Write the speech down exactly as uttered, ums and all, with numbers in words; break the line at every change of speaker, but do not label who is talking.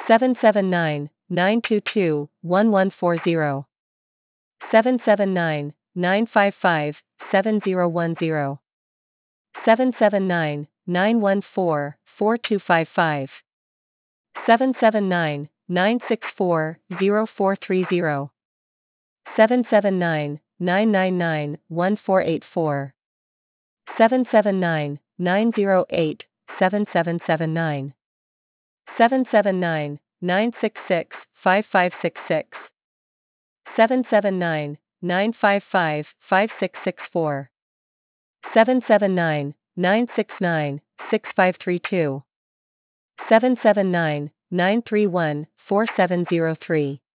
seven seven nine, nine two two, one one four zero, seven seven nine, nine five five, seven zero one zero, seven seven nine, nine one four, four two five five, seven seven nine, nine six four, zero four three zero, seven seven nine, nine nine nine, one four eight four, seven seven nine, nine zero eight, seven seven seven nine, seven seven nine, nine six six, five five six six, seven seven nine, nine five five, five six six four, seven seven nine, nine six nine, six five three two, seven seven nine, nine three one, four seven zero three.